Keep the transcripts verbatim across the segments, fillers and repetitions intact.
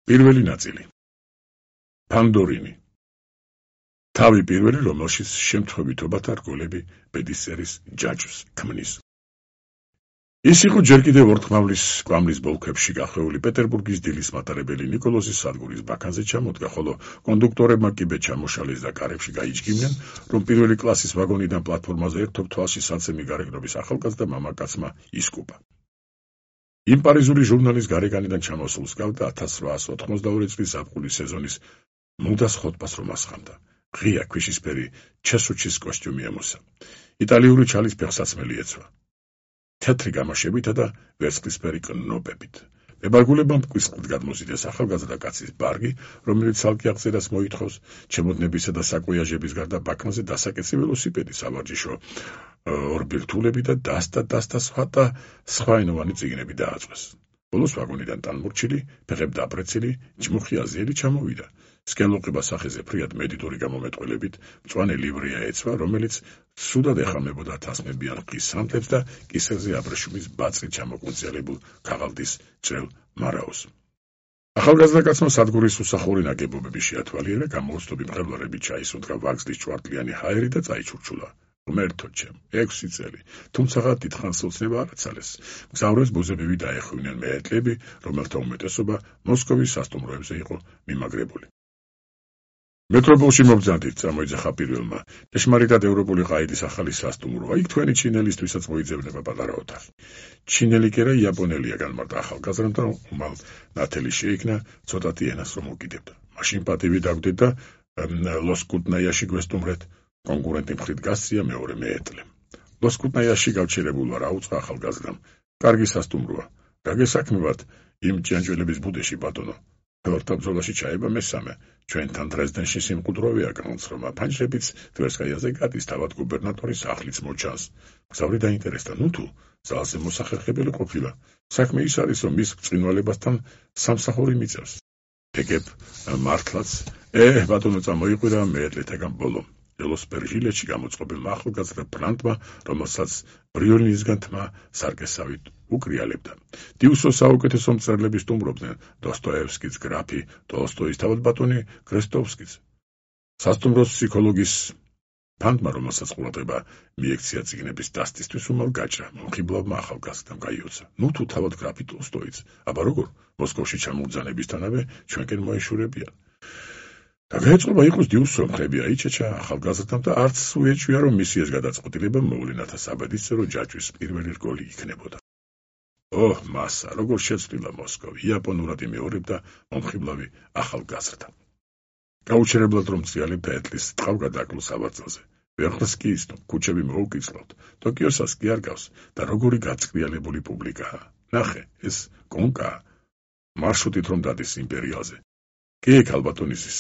პირველი ნაწილი. ფანდორინი. თავი პირველი, რომელშიც შემთხვევითობათა რგოლები ბედისწერის ჯაჭვს ქმნის. ის იყო ჯერ კიდევ ორთქმავლის კვამლის ბოლქვებში გახვეული პეტერბურგის დილის მატარებელი ნიკოლოზის სადგურის ბაქანზე ჩამოდგა, ხოლო კონდუქტორებმა კიბე ჩამოშალეს და კარებში გაიჭგივნენ, რომ პირველი კლასის ვაგონიდან პლატფორმაზე ერთობ თვალში საცემი გარეგნობის ახალგაზრდა მამაკაცმა ისკუპა. იმ პარიზული ჟურნალის გარეკანიდან ჩამოსულს გავდა ათას რვაასი ოთხმოცდაორი წლის ზაფხულის სეზონის მუდას ხოტბას რომ ასხამდა. ღია ქვიშისფერი ჩესუჩის კოსტიუმი ემოსა. იტალიური ჩალის ფეხსაცმელი ეცვა. თეთრი გამაშებითა და ვერცხლისფერი კნობებით. მებარგულებამ მკვისყლით გადმოზიდეს ახალგაზრდა კაცის ბარგი, რომელიც ცალკე აღწერას მოითხოვს, ჩემოდნებისა და საკვიაჟების გარდა ბაქანზე დასაკეცი ველოსიპედი, სავარჯიშო ორბილთულები და დასტა დასტა სხვა და სხვაენოვანი წიგნები დააწვეს. ბოლოს ვაგონიდან ტანმორჩილი, ფეხებ დაპრეცილი, ჯმუხი აზიელი ჩამოვიდა. სკელოყება სახეზე ფრიად მედიტური გამომეტყველებით მწვანე ლივრეა ეცვა, რომელიც სუდად ეხამებოდა თასმებიან ყის სანთლებს და კისერზე აბრეშუმის ბაწრით ჩამოკვინძელებულ ქაღალდის ჭრელ მარაოს. ახალგაზრდა კაცმა სადგურის უსახური ნაგებობები შეათვალიერა, გამოუცნობი მღელვარებით ჩაისუნთქა ვაგზლის ჭვარტლიანი ჰაერი და წაიჩურჩულა. ღმერთო ჩემ, ექვსი წელი, თუმცაღა დიდხანს ოცნება არ აცალეს. მგზავრებს ბუზებივი დაეხვივნენ მეეტლები, რომელთა უმეტესობა მოსკოვის სასტუმროებზე იყო მიმაგრებული. მეტროპოლში მობრძანდით, წამოიძახა პირველმა. ჭეშმარიტად ევროპული ყაიდის ახალი სასტუმროა, იქ თქვენი ჩინელისთვისაც მოიძებნება პატარა ოთახი. ჩინელი კი არა, იაპონელია, განმარტა ახალგაზრდამ და უმალ ნათელი შეიქნა ცოტათი ენას რომ უკიდებდა. მაშინ პატივი დაგვდეთ და ლოსკუტნაიაში გვესტუმრეთ. კონკურენტი მხრით გასწია მეორე მეეტლემ. ლოსკუტნაიაში გავჩერებულ ვარ, აუწყა ახალგაზრდამ. კარგი სასტუმროა. რა გესაქმებათ იმ ჭიანჭველების ბუდეში, ბატონო? ფეორთა ბრძოლაში ჩაება მესამე. ჩვენთან დრეზდენში სიმყუდროვია განსრომა, ფანჯრებიც ტვერსკაიაზე გადის, თავად გუბერნატორის სახლიც მოჩანს. მგზავრი დაინტერესდა, ნუ თუ ძალზე მოსახერხებელი ყოფილა. საქმე ის არის, რომ მის ბრწყინვალებასთან სამსახური მიწევს. ეგებ მართლაც, ე, ბატონო, წამოიყვირა მეეტლეთაგან ბოლო. ელოს პერჟილეთში გამოწყობილმა ახალგაზრდა ბრანდმა, რომელსაც ბრიოლინისგან თმა სარკესავით უკრიალებდა. დიუსოს საუკეთესო მწერლები სტუმრობდნენ, დოსტოევსკიც, გრაფი ტოლსტოის, თავად ბატონი კრესტოვსკიც. სასტუმროს ფსიქოლოგის ფანტმა, რომელსაც ყურადღება მიექცია წიგნების დასტისთვის, უმალ გაჭრა, მომხიბლავმა ახალგაზრდამ გაიოცა. ნუ თუ თავად გრაფი ტოლსტოიც, აბა როგორ, მოსკოვში ჩამოგზავნებისთანავე ჩვენკენ მოეშურებიან. და გაეწყობა იყოს დიუსო, მხრები აიჩეჩა ახალგაზრდამ და არც უეჭვია, რომ მისი ეს გადაწყვეტილება მოვლენათა საბედისწერო ჯაჭვის პირველი რგოლი იქნებოდა. ოჰ, მასა, როგორ შეცვლილა მოსკოვი, იაპონურად იმეორებდა მომხიბლავი ახალგაზრდა. გაუჩერებლად რომ წიალებდა ეტლის ტყავგადაკლო საბრძოლზე. ვერხლს კი ისნო, ქუჩები მოუკიცლავთ, ტოკიოსაც კი არ გავს და როგორი გაწყრიალებული პუბლიკაა. ნახე, ეს კონკაა. მარშრუტით რომ დადის იმპერიალზე. კი, ქალბატონისის.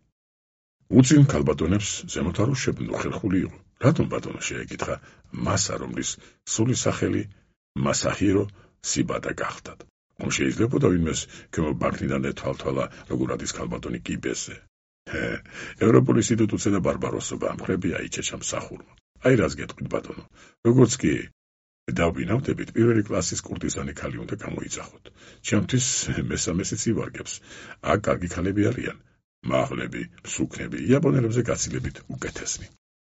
უწინ ქალბატონებს ზემოთ არ უშებნო, ხერხული იყო. რატომ ბატონო შეეკითხა მასა, რომლის სული სახელი მასაჰირო სიბადა გახდათ. რომ შეიძლებოდა ვინმეს ქემობანკნიდან ეთვალთვალა, როგორ ადის ქალბატონი კიბეზე. ჰე, ევროპული ინსტიტუტზე და ბარბაროსობა მხრები აიჩეჩა მსახურმა. აი რას გეტყვით ბატონო, როგორც კი დავბინავდებით, პირველი კლასის კურტიზანი ქალი უნდა გამოიძახოთ. ჩემთვის მესამესიც ივარგებს. აქ კარგი ქალები არიან. მაღლები, მსუქნები, იაპონელებზე გაცილებით უკეთესნი.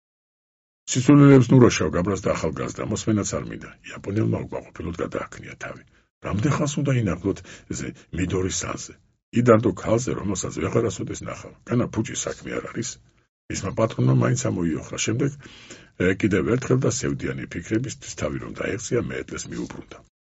სისულელებს ნუროშავ გაბრაზდა ახალგაზრდა, მოსმენაც არ მინდა. იაპონელმა უკმაყოფილოდ გადააქნია თავი. რამდენ ხანს უნდა ინაღლოთ მიდორის სანზე? იდარდო ქალზე, რომელსაც ვეღარასოდეს ნახავ. განა ფუჭი საქმე არ არის. მისმა პატრონმა მაინც ამოიოხრა. შემდეგ კიდევ ერთხელ და სევდიანი ფიქრებისთვის თავი რომ დაეღწია, მეეტლეს მიუბრუნდა.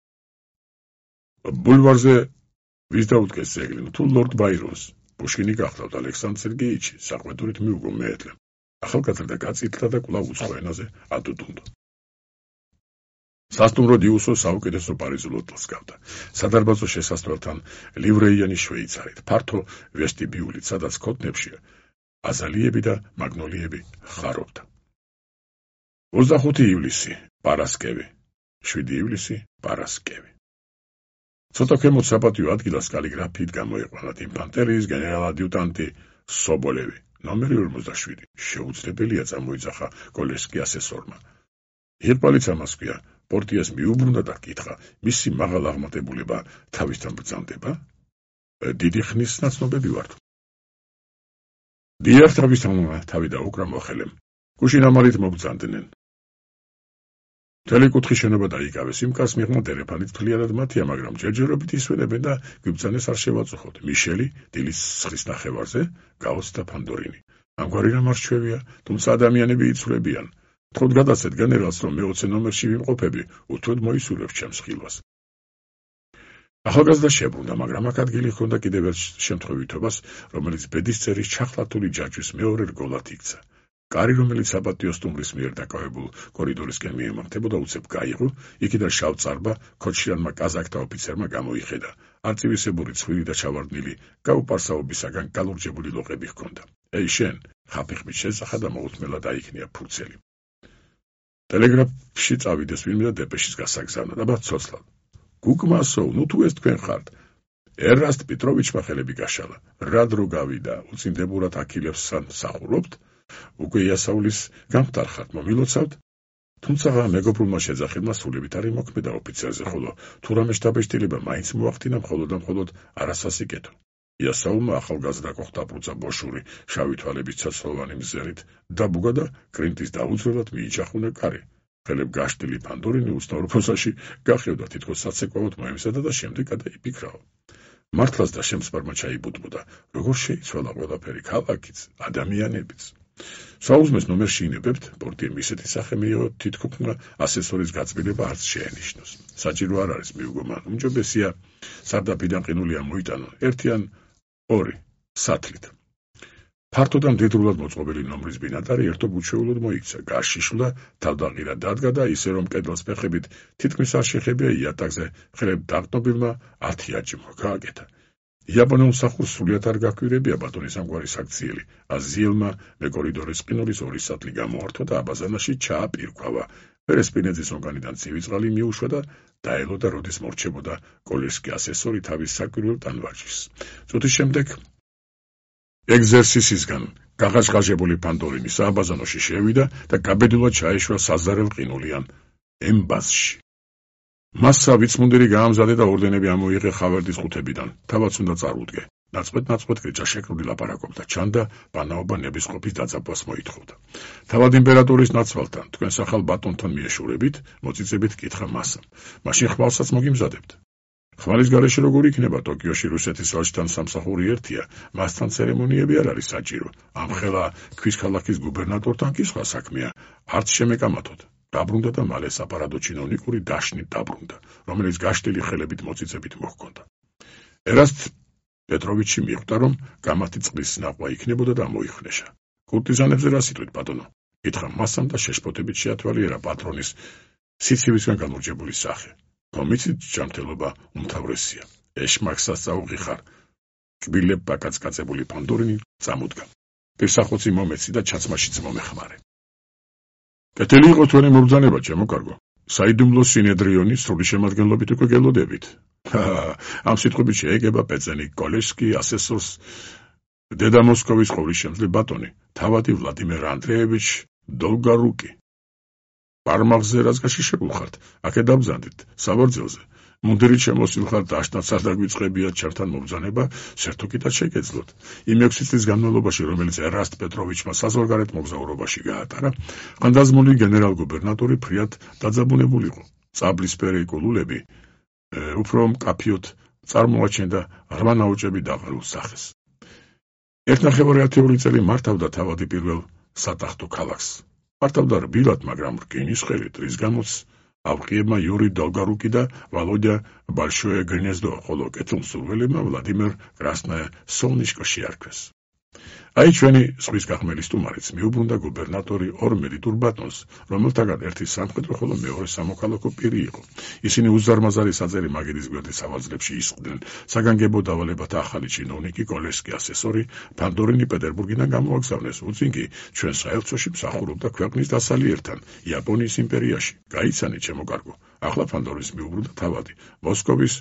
ბულვარზე ვის დაუდგეს ძეგლი? თუ ლორდ ბაირონს. პუშკინი გახლავთ, ალექსანდრ სერგეიჩი, საყვედურით მიუგო მეეტლემ. ახალგაზრდა გაწითლდა და კვლავ უცხო ენაზე ადუდუნდა. სასტუმრო დიუსო საუკეთესო პარიზულ ოტელს გავდა. სადარბაზო შესასვლელთან ლივრეიანი შვეიცარით, ფართო ვესტიბიულით, სადაც ქოთნებში აზალიები და მაგნოლიები ხარობდა. ოცდახუთი ივლისი, პარასკევი, შვიდი ივლისი, პარასკევი. ცოტა ქვემოთ საპატიო ადგილას კალიგრაფიით გამოეყვანათ ინფანტერიის გენერალ-ადიუტანტი სობოლევი, ნომერი ორმოცდაშვიდი. შეუძლებელია, წამოიძახა კოლესკი ასესორმა. ირყვალიც ამას ქვია, პორტიას მიუბრუნდა და კითხა, მისი მაღალ აღმატებულება თავისთან ბრძანდება? დიდი ხნის ნაცნობები ვართ. დიახ, თავის თავი დაუკრა მოხელემ. გუშინ ამალით მოგძანდნენ. მთელი კუთხის შენობა დაიკავეს, იმ კაცს მიღმა დერეფანით მთლიანად მათია, მაგრამ ჯერჯერობით ისვენებენ და გვიბრძანეს არ შევაწუხოთ. მიშელი, დილის ცხრის ნახევარზე, გაუც და ფანდორინი. ამგვარი რამ არ რჩევია, თუმცა ადამიანები იცვლებიან. თქოდ გადაცეთ გენერალს, რომ მეოცე ნომერში ვიმყოფები, უთუოდ მოისურვებს ჩემს ხილვას. ახალგაზრდა შებრუნდა, მაგრამ აქ ადგილი ჰქონდა კიდევ ერთ შემთხვევითობას, რომელიც ბედისწერის ჩახლათული ჯაჭვის მეორე რგოლად იქცა. კარი, რომელიც საპატიო სტუმრის მიერ დაკავებულ კორიდორისკენ მიემართებოდა, უცებ გაიღო, იქიდან შავ წარბა ქოჩიანმა კაზაკთა ოფიცერმა გამოიხედა. არწივისებური ცხვირი და ჩავარდნილი გაუპარსაობისაგან გალურჯებული ლოყები ჰქონდა. ეი შენ, ხაფიხმით შეძახა და მოუთმელა დაიქნია ფურცელი. ტელეგრაფში წავიდეს ვინმე და დეპეშის გასაგზავნად, აბა ცოცხლად. გუკმასო, ნუ თუ ეს თქვენ ხართ. ერასტ პეტროვიჩმა ხელები გაშალა. რა დრო გავიდა, უწინდებურად აქილევს სახურობთ? უკვე იასაულის გამხდარხართ, მომილოცავთ? თუმცა მეგობრულმა შეძახილმა სულებით არ იმოქმედა ოფიცერზე, ხოლო თუ რამე შთაბეჭდილება მაინც მოახდინა მხოლოდ და მხოლოდ არასასიკეთო. იასაულმა ახალგაზრდა კოხტაპრუცა ბოშური, შავი თვალების ცოცხლოვანი მზერით დაბუგა და კრინტის დაუძველად მიიჭახუნა კარი. ხელებ გაშტილი ფანდორინი უცნაურ ფოსაში გახევდა, თითქოს საცეკვავოდ მოემზადა და შემდეგ გადაიფიქრაო. მართლაც და შემსპარმა ჩაიბუტბოდა, როგორ შეიცვალა ყველაფერი, ქალაქიც, ადამიანებიც. საუზმეს ნომერში ინებებთ, პორტიემ ისეთი სახე მიიღო, თითქოს ასესორის გაწმილება არც შეენიშნოს. საჭირო არ არის, მიუგო მან, უმჯობესია სარდაფიდან ყინული ამოიტანო, ერთი ან ორი სათლით. ფართო და მდიდრულად მოწყობილი ნომრის ბინადარი ერთობ უჩვეულოდ მოიქცა, გაშიშლა, თავდაღირა დადგა და ისე რომ კედელს ფეხებით თითქმის არ შეხებია იატაკზე, ხელებ დაყნობილმა ათი აჯიმო გააკეთა. იაპონელ მსახურს სულიად არ გაქვირებია ბატონის ამგვარი საქციელი. აზიელმა მე კორიდორის ყინულის ორი სათლი გამოართვა და აბაზანაში ჩააპირქვავა. პერესპინეძის ონგანიდან ცივი წყალი მიუშვა და დაელოდა, როდის მორჩებოდა კოლერსკი ასესორი თავის საკვირველ ტანვარჯიშს. წუთის შემდეგ ეგზერსისისგან გაღაშღაჟებული ფანდორინი სააბაზანოში შევიდა და გაბედულად ჩაეშვა საზარელ ყინულიან ემბაზში. მასა ვიცმუნდირი გაამზადე და ორდენები ამოიღე ხავერდის ყუთებიდან. თავაც უნდა წარუდგე. ნაწყვეტ-ნაწყვეტ გრიჭა შეკრული ლაპარაკობდა, ჩანდა პანაობა ნებისყოფის დაძაბვას მოითხოვდა. თავად იმპერატორის ნაცვალთან, თქვენს ახალ ბატონთან მიეშურებით, მოწიწებით კითხა მასამ. მაშინ ხმალსაც მოგიმზადებთ. ხმალის გარეშე როგორ იქნება? ტოკიოში რუსეთის ელჩთან სამსახური ერთია, მასთან ცერემონიები არ არის საჭირო. ამხელა ქვის ქალაქის გუბერნატორთან კი სხვა საქმეა, არც შემეკამათოთ. დაბრუნდა და მალე საპარადო ჩინოვნიკური დაშნით დაბრუნდა, რომელიც გაშლილი ხელებით მოწიწებით მოჰქონდა. ერასტ პეტროვიჩი მიხვდა, რომ გამათი წყლის ნახვა იქნებოდა და მოიხვნეშა. კურტიზანებზე რა სიტყვით, ბატონო? კითხა მასამ და შეშფოთებით შეათვალიერა პატრონის სიცივისგან გამორჯებული სახე. მომიცით ჯანმრთელობა უმთავრესია. ეშმაკსაც წაუღიხარ. კბილებ ბაკაცკაცებული ფანდორინი წამოდგა. პირსახოცი მომეცი და ჩაცმაშიც მომეხმარე. კეთილი იყო თქვენი მობრძანება, ჩემო კარგო. საიდუმლო სინედრიონის სრული შემადგენლობით უკვე გელოდებით. ამ სიტყვებით შეეგება პეცენი კოლესკი ასესორს დედა მოსკოვის ყოვლისშემძლე ბატონი, თავადი ვლადიმერ ანდრეევიჩ დოლგარუკი. პარმაღზე რაც გაშიშებულ ხართ, აქე დაბრძანდით, საბრძოლზე. მუნდირით შემოსილ ხართ, აშნაც არ დაგვიწყებიათ ჩემთან მობრძანება, სერთუკითაც შეგეძლოთ. იმ ექვსი წლის განმავლობაში, რომელიც ერასტ პეტროვიჩმა საზღვარგარეთ მოგზაურობაში გაატარა, ხანდაზმული გენერალ-გუბერნატორი ფრიად დაძაბუნებულიყო. წაბლისფერი კულულები უფრო მკაფიოდ წარმოაჩენდა რვა ნაოჭები დაყრულ სახეს. ერთნახევარი ათეული წელი მართავდა თავადი პირველ სატახტო ქალაქს. მართავდა რბილად, მაგრამ რკინის ხელით, რის გამოც ავყიებმა იური დოლგარუკი და ვალოდია ბალშოე გნეზდო, ხოლო კეთილმსურველებმა ვლადიმერ კრასნაია სოლნიშკო შეარქვეს. აი ჩვენი ზღვის გახმელი სტუმარიც მიუბრუნდა გუბერნატორი ორ მედიტურ ბატონს, რომელთაგან ერთი სამხედრო, ხოლო მეორე სამოქალაქო პირი იყო. ისინი უზარმაზარი საძერი მაგიდის გვერდის ავაზრებში ისხდნენ. საგანგებო დავალებათა ახალი ჩინოვნიკი კოლესკი ასესორი ფანდორინი პეტერბურგიდან გამოაგზავნეს. უწინ კი ჩვენ საელჩოში მსახურობდა ქვეყნის დასალიერთან, იაპონიის იმპერიაში. გაიცანით, ჩემო კარგო. ახლა ფანდორინს მიუბრუნდა თავადი, მოსკოვის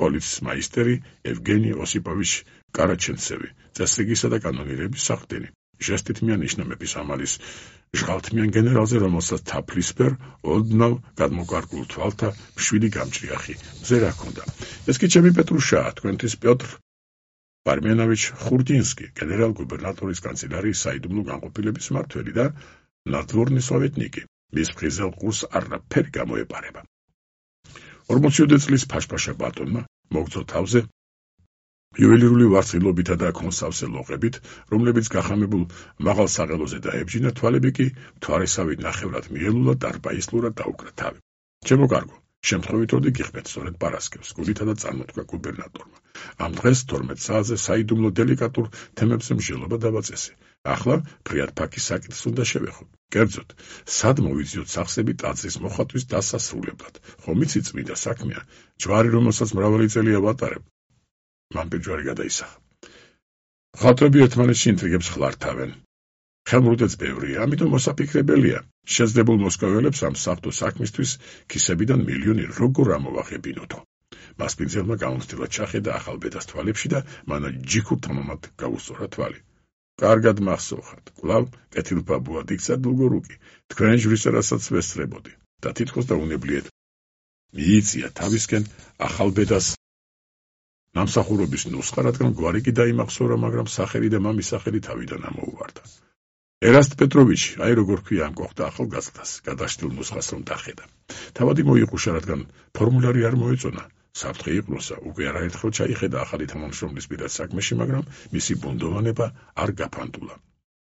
ობერპოლიცმაისტერი ევგენი ოსიპოვიჩ კარაჩენცევი, წესრიგისა და კანონირების საყრდენი. ჟესტით მიანიშნა მეფის ამალის ჟღალთმიან გენერალზე, რომელსაც თაფლისფერ, ოდნავ გადმოკარგულ თვალთა მშვიდი გამჭრიახი მზერა ჰქონდა. ეს კი ჩემი პეტრუშაა, თქვენთვის პიოტრ პარმენოვიჩ ხურდინსკი, გენერალ-გუბერნატორის კანცელარიის საიდუმლო განყოფილების მმართველი და ნადვორნი სოვეტნიკი. მის ფრიზელ ყურს არაფერი გამოეპარება. ორმოციოდე წლის ფაშფაშა ბატონმა მოგწო თავზე იუველირული ვარცხილობითა და კონსავსე ლოყებით, რომლებიც გახამებულ მაღალ საღელოზე დაებჯინა, თვალები კი მთვარესავით ნახევრად მიელულა, დარბაისლურად დაუკრა თავი. ჩემო კარგო, შემთხვევითოდი გიხმეთ სწორედ პარასკევს, გულითა და წარმოთქვა გუბერნატორმა. ამ დღეს თორმეტ საათზე საიდუმლო დელიკატურ თემებზე მსჯელობა დავაწესე. ახლა ფრიად ფაქის საკითხს უნდა შევეხოთ. კერძოდ, სად მოვიძიოთ სახსები ტაძრის მოხატვის დასასრულებლად. ხომ იცი წმინდა საქმეა, ჯვარი რომელსაც მრავალი წელია ვატარებ. მან პირჯვარი გადაისახა. მხატვრები ერთმანეთში ინტრიგებს ხლართავენ. ხელმრუდეც ბევრია, ამიტომ მოსაფიქრებელია. შეძლებულ მოსკოველებს ამ საღვთო საქმისთვის ქისებიდან მილიონი როგორ ამოვახებინოთო. მასპინძელმა გამოცდილად ჩახედა ახალბედას თვალებში და მან ჯიქურ თამამად გაუსწორა თვალი. კარგად მახსოვხათ, კვლავ კეთილფაბულად იქცა დულგორუკი, თქვენ ჯვრისერასაც ვესწრებოდი და თითქოს დაუნებლიეთ მიიწია თავისკენ ახალბედას ნამსახურობის ნუსხა, რადგან გვარი კი დაიმახსოვრა, მაგრამ სახელი და მამის სახელი თავიდან ამოუვარდა. ერასტ პეტროვიჩი, აი როგორ ქვია ამ კოხდა ახალგაზრდას, გადაშტილ ნუსხას რომ დახედა. თავადი მოიყუშა, რადგან ფორმულარი არ მოეწონა. საფრთხე იყროსა, უკვე არაერთხელ ჩაიხედა ახალი თანამშრომლის პირად საქმეში, მაგრამ მისი ბუნდოვანება არ გაფანტულა.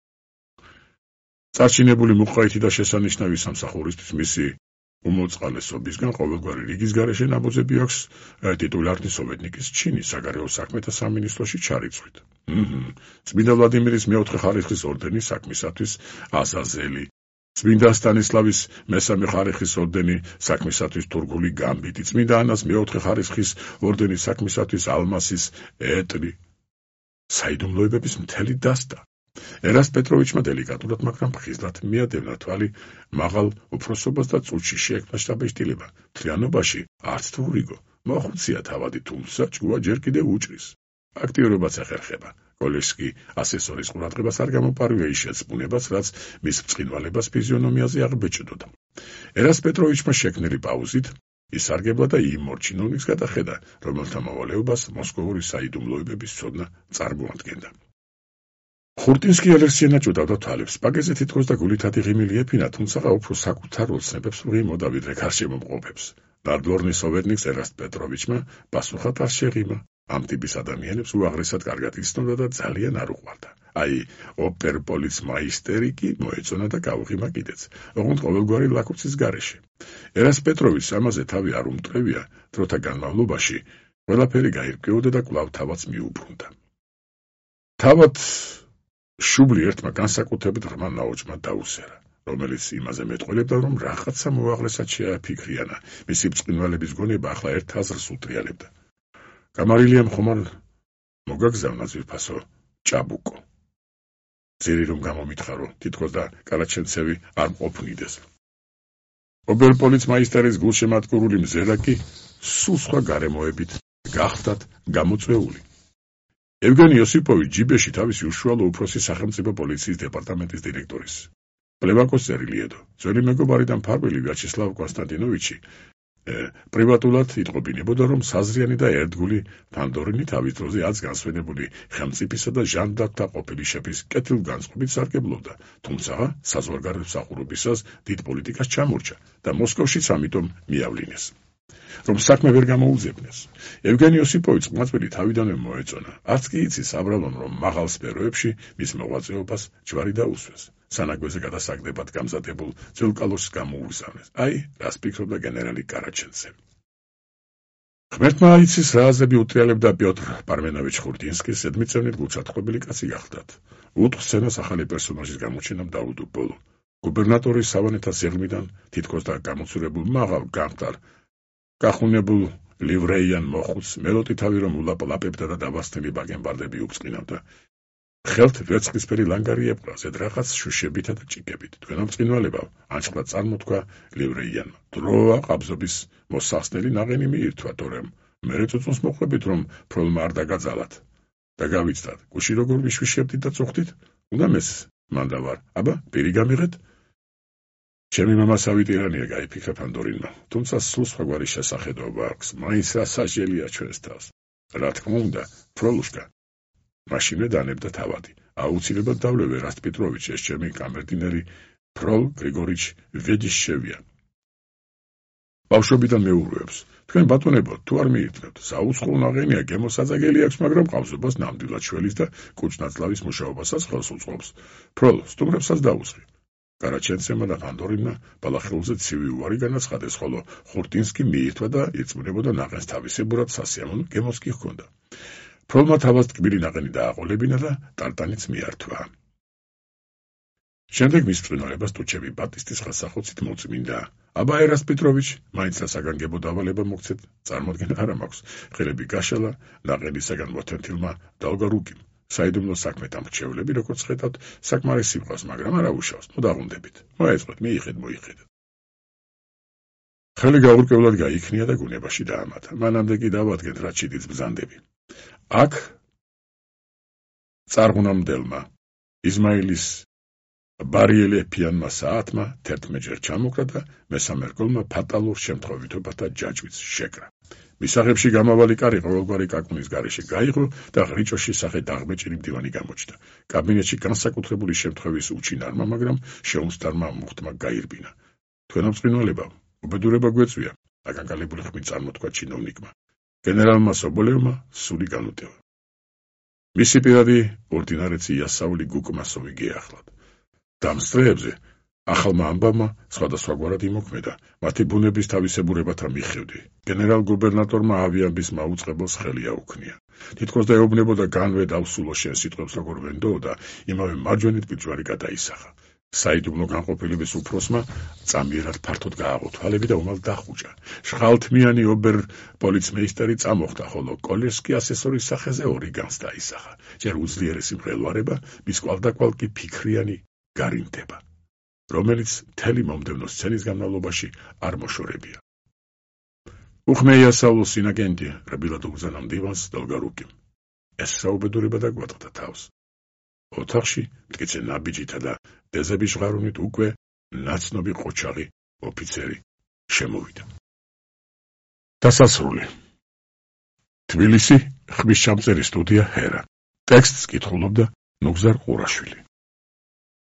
წარჩინებული მუყაითი და შესანიშნავი სამსახურისთვის მისი უმოწყალესობისგან ყოველგვარი რიგის გარეშე ნაბოძები აქვს ტიტულარნი სოვეტნიკის ჩინის საგარეო საქმეთა სამინისტროში ჩარიწვით. წმინდა ვლადიმირის მეოთხე ხარისხის ორდენი საქმისათვის აზაზელი, წმინდა სტანისლავის მესამე ხარისხის ორდენი საქმისათვის თურქული გამბიტი, წმინდა ანას მეოთხე ხარისხის ორდენი საქმისათვის ალმასის ეტლი. საიდუმლოებების მთელი დასტა. ერასტ პეტროვიჩმა დელიკატურად, მაგრამ ხიზლად მიადევნა თვალი მაღალ უფროსობას და წუთში შეექმნა შტაბეშტილება. მთლიანობაში არც თუ რიგო, მოხუცია თავადი, თუმცა ჭკუა ჯერ კიდევ უჭრის. აქტიურობაც ეხერხება. კოლეჟსკი ასესორის ყურადღებას არ გამოპარვია ის შეცმუნებას, რაც მის ბრწყინვალებას ფიზიონომიაზე აღბეჭდოდა. ერასტ პეტროვიჩმა შექმნილი პაუზით ისარგებლა და იმ ორ ჩინოვნიკს გადახედა, რომელთა მოვალეობას მოსკოვური საიდუმლოებების ცოდნა წარმოადგენდა. ხურტინსკი ელერსიანად ჭუდავდა თვალებს, პაგეზე თითქოს და გულითადი ღიმილი ეფინა, თუმცა უფრო საკუთარ ოცნებებს ვღიმოდა, ვიდრე გარშემომყოფებს. ნადვორნი სოვეტნიკს ერასტ პეტროვიჩმა პასუხად არ შეღიმა. ამ ტიპის ადამიანებს უაღრესად კარგად იცნობდა და ძალიან არ უყვარდა. აი, ოპერპოლიცმაისტერი კი მოეწონა და გაუღიმა კიდეც, ოღონდ ყოველგვარი ლაქუცის გარეშე. ერასტ პეტროვიჩს ამაზე თავი არ უმტყევია, დროთა განმავლობაში ყველაფერი გაირკვეოდა და კვლავ თავაც მიუბრუნდა. თავად შუბლი ერთმა განსაკუთრებით ღრმა ნაოჭმა დაუსერა, რომელიც იმაზე მეტყველებდა, რომ რაღაცა მოაღრესად შეაფიქრიანა, მისი ბრწყინვალების გონება ახლა ერთ აზრს უტრიალებდა. გამარილიამ ხომალ მოგაგზავნა ძვირფასო ჭაბუკო. ძირი რომ გამომითხარო, თითქოს და კარაჩენცევი არ მყოფნიდეს. ოპერპოლიცმაისტერის გულშემატკივრული მზერა კი სულ სხვა გარემოებით გახდათ გამოწვეული. ევგენი ოსიპოვი ჯიბეში თავისი უშუალო უფროსი სახელმწიფო პოლიციის დეპარტამენტის დირექტორის. პლევაკოს წერილიედო, ძველი მეგობარი და მფარველი ვიაჩესლავ კონსტანტინოვიჩი პრივატულად იტყობინებოდა, რომ საზრიანი და ერთგული ფანდორინი თავის დროზე აც განსვენებული ხელმწიფისა და ჟანდართა ყოფილი შეფის კეთილგანწყობით სარგებლობდა, თუმცა საზღვარგარეთ მსახურობისას დიდ პოლიტიკას ჩამორჩა და მოსკოვშიც ამიტომ მიავლინეს. რომ საქმე ვერ გამოუძებნეს. ევგენი ოსიპოვიც ყმაწვილი თავიდანვე მოეწონა. არც კი იცის აბრალონ, რომ მაღალ სფეროებში მის მოღვაწეობას ჯვარი დაუსვეს. სანაგვეზე გადასაგდებად გამზადებულ ძელკალოს გამოუგზავნეს. აი, რას ფიქრობდა გენერალი კარაჩენცევი. ღმერთმა იცის რა აზრები უტრიალებდა პიოტრ პარმენოვიჩ ხურტინსკის, ზედმიწევნით გულსათხოველი კაცი გახლდათ. უთხს სცენას ახალი პერსონაჟის გამოჩენამ დაუდო ბოლო. გუბერნატორის სავანეთა სიღრმიდან თითქოს და გამოცურებულ მაღალ გამტარ გახუნებულ ლივრეიან მოხუცს მელოტი თავი რომ ულაპლაპებდა და დავასწნელი ბაგენბარდები უბრწყინავდა. ხელთ ვერცხლისფერი ლანგარი ეპყრა, ზედ რაღაც შუშებითა და ჭიკებით. თქვენო ბრწყინვალებავ, ანჩხლად წარმოთქვა ლივრეიანმა. დროა ყაბზობის მოსახსნელი ნაღენი მიირთვა, თორემ მერე წუწუნს მოყვებით, რომ ფროლმა არ დაგაძალათ და გავიცდათ. გუში როგორ ვიშვიშებდით და წუხდით? უნდა მეს მანდა ვარ, აბა, პირი გამიღეთ? ჩემი მამასავი ტირანია გაიფიქრა ფანდორინმა, თუმცა სულ სხვაგვარი შესახედაობა აქვს, მაინც სასაჯელია ჩვენს თავს. რა თქმა უნდა, ფროლუშკა. მაშინვე დანებდა თავადი. აუცილებლად დავლევ ერასტ პეტროვიჩ, ეს ჩემი კამერდინერი ფროლ გრიგორიჩ ვედიშჩევია. ბავშვობიდან მეურვებს. თქვენ ბატონებო, თუ არ მიირთმევთ, საუცხოო ნაღენია გემოსაწაგელი აქვს, მაგრამ ყავზობას ნამდვილად შველის და კუჭნაწლავის მუშაობასაც ხელს უწყობს. ფროლ, სტუმრებსაც დაუსხი. კარაჩენცემა და ფანდორინმა ბალახეულზე ცივი უარი განაცხადეს, ხოლო ხურტინსკი მიირთვა და ირწმუნებოდა ნაყენს თავისებურად სასიამოვნო გემოს კი ჰქონდა. ფროლმა თავად ტკბილი ნაყენი დააყოლებინა და ტარტანიც მიართვა. შემდეგ მის ბრწყინვალებას ტუჩები ბატისტის ხელსახოცით მოწმინდა. აბა ერასტ პეტროვიჩ, მაინც რა საგანგებო დავალება მოგცეთ, წარმოდგენა არ მაქვს. ხელები გაშალა ნაყენისაგან მოთენთილმა დოლგორუკიმ. საიდუმლო საქმეთ ამ რჩევლები, როგორც ხედავთ, საკმარისი მყავს, მაგრამ არ აუშავს. ნუ დაღუნდებით. მოეწყოთ, მიიღეთ, მოიხედეთ. ხელი გაურკვევლად გაიქნია და გუნებაში დაამატა. მანამდე კი დავადგეთ, რაც შიდიც ბრძანდები. აქ წარღუნამდელმა იზმაილის ბარიელეფიანმა საათმა თერთმეტჯერ ჩამოკრა და მესამე რგოლმა ფატალურ შემთხვევითობათა ჯაჭვიც შეკრა. მისაღებში გამავალი კარი ყოველგვარი კაკუნის გარეშე გაიღო და ღვიჭოში სახე დაღბეჭილი მდივანი გამოჩნდა. კაბინეტში განსაკუთრებული შემთხვევის უჩინარმა, მაგრამ შეუმსდარმა მუხტმა გაირბინა. თქვენო ბრწყინვალებო, უბედურება გვეწვია, აკანკალებული ხმით წარმოთქვა ჩინოვნიკმა. გენერალმა სობოლევმა სული განუტევა. მისი პირადი ორდინარეცი იასაული გუკმასოვი გეახლად. დამსწრეებზე ახალმა ამბავმა სხვადასხვაგვარად იმოქმედა, მათი ბუნების თავისებურებათა მიხედვი. გენერალ-გუბერნატორმა ავიამბის მაუწყებელს ხელი აუქნია. თითქოს და ეუბნებოდა განვე დავსულო შენ სიტყვებს როგორ ვენდო და იმავე მარჯვენით პიჭვარი გადაისახა. საიდუმლო განყოფილების უფროსმა წამიერად ფართოდ გააღო თვალები და უმალ დახუჭა. შხალთმიანი ობერ პოლიცმეისტერი წამოხდა, ხოლო კოლერსკი ასესორის სახეზე ორი განს დაისახა. ჯერ უძლიერესი მღელვარება, მის კვალდაკვალ კი ფიქრიანი გარიმტება, რომელიც მთელი მომდევნო სცენის განმავლობაში არ მოშორებია. უხმე იასაულოს სინაგენტი რბილად უგზავნა მდივანს დოლგორუკიმ. ეს საუბედურება დაგვატყდა თავს. ოთახში მტკიცე ნაბიჯითა და დეზების ჟღარუნით უკვე ნაცნობი ყოჩაღი ოფიცერი შემოვიდა. დასასრული. თბილისი, ხმისჩამწერი სტუდია ჰერა. ტექსტს კითხულობდა ნუგზარ ყურაშვილი.